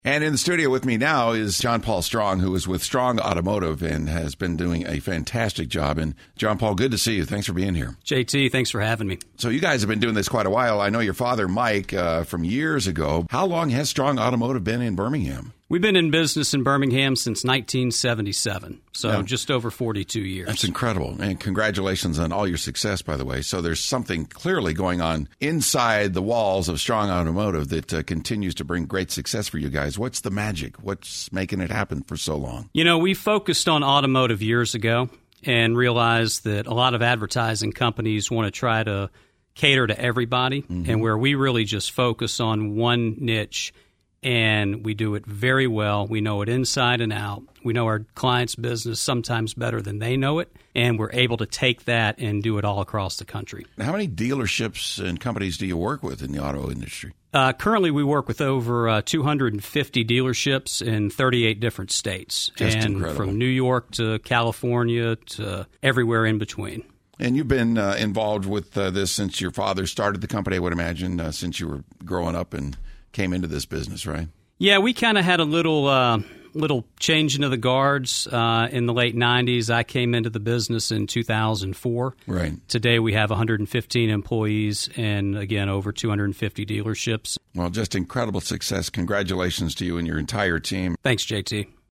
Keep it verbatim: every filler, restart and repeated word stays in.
And in the studio with me now is John Paul Strong, who is with Strong Automotive and has been doing a fantastic job. And John Paul, good to see you. Thanks for being here. J T, thanks for having me. So you guys have been doing this quite a while. I know your father, Mike, uh, from years ago. How long has Strong Automotive been in Birmingham? We've been in business in Birmingham since nineteen seventy-seven, so Yeah. just over forty-two years. That's incredible. And congratulations on all your success, by the way. So there's something clearly going on inside the walls of Strong Automotive that uh, continues to bring great success for you guys. What's the magic? What's making it happen for so long? You know, we focused on automotive years ago and realized that a lot of advertising companies want to try to cater to everybody, mm-hmm. and where we really just focus on one niche. And we do it very well. We know it inside and out. We know our clients' business sometimes better than they know it, and we're able to take that and do it all across the country. How many dealerships and companies do you work with in the auto industry? Uh, currently, we work with over uh, two hundred fifty dealerships in thirty-eight different states. Just and incredible. From New York to California to everywhere in between. And you've been uh, involved with uh, this since your father started the company, I would imagine, uh, since you were growing up and came into this business, right? Yeah, we kind of had a little uh, little change into the guards uh, in the late nineties. I came into the business in two thousand four. Right. Today we have one hundred fifteen employees and, again, over two hundred fifty dealerships. Well, just incredible success. Congratulations to you and your entire team. Thanks, J T.